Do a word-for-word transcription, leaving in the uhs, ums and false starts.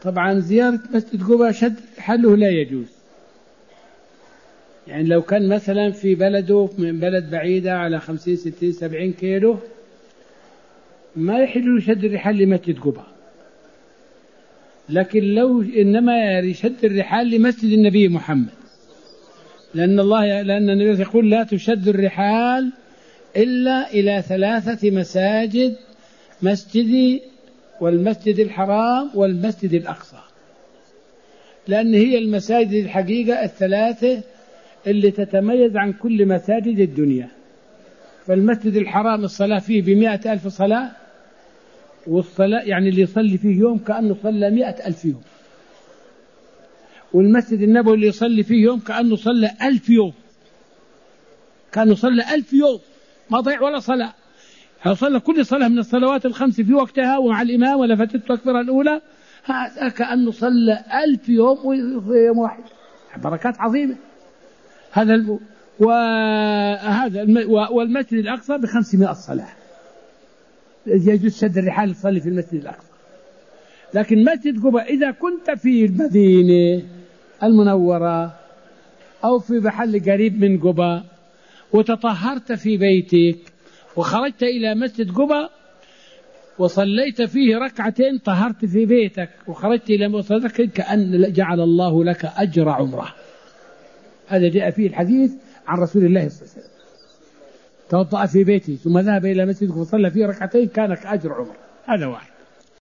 طبعا زيارة مسجد قباء شد حله لا يجوز. يعني لو كان مثلا في بلده من بلد بعيدة على خمسين ستين سبعين كيلو ما يحل يشد الرحال لمسجد قباء، لكن لو إنما يشد الرحال لمسجد النبي محمد، لأن الله لأن النبي يقول لا تشد الرحال إلا إلى ثلاثة مساجد: مسجدي والمسجد الحرام والمسجد الأقصى، لأن هي المساجد الحقيقة الثلاثة اللي تتميز عن كل مساجد الدنيا. فالمسجد الحرام الصلاة فيه بمئة ألف صلاة، والصلاة يعني اللي يصلي فيه يوم كأنه صلى مئة ألف يوم، والمسجد النبوي اللي يصلي فيه يوم كأنه صلى ألف يوم، كأنه صلى ألف يوم ما ضيع ولا صلاة. صلى كل صلاة من الصلوات الخمس في وقتها ومع الإمام ولا فتت التكبيرة الأولى، هذا كأنه صلى ألف يوم في يوم واحد. بركات عظيمة. هذا الم... وهذا الم... والمسجد الأقصى بخمسمائة صلاة، يجوز شد الرحال تصلي في المسجد الأقصى. لكن مسجد قباء إذا كنت في المدينة المنورة أو في محل قريب من قباء وتطهرت في بيتك وخرجت إلى مسجد قباء وصليت فيه ركعتين، طهرت في بيتك وخرجت إلى مسجدك كأن جعل الله لك أجر عمره. هذا جاء فيه الحديث عن رسول الله صلى الله عليه وسلم: توضأ في بيته ثم ذهب إلى مسجدك وصلى فيه ركعتين كان كأجر عمره. هذا واحد.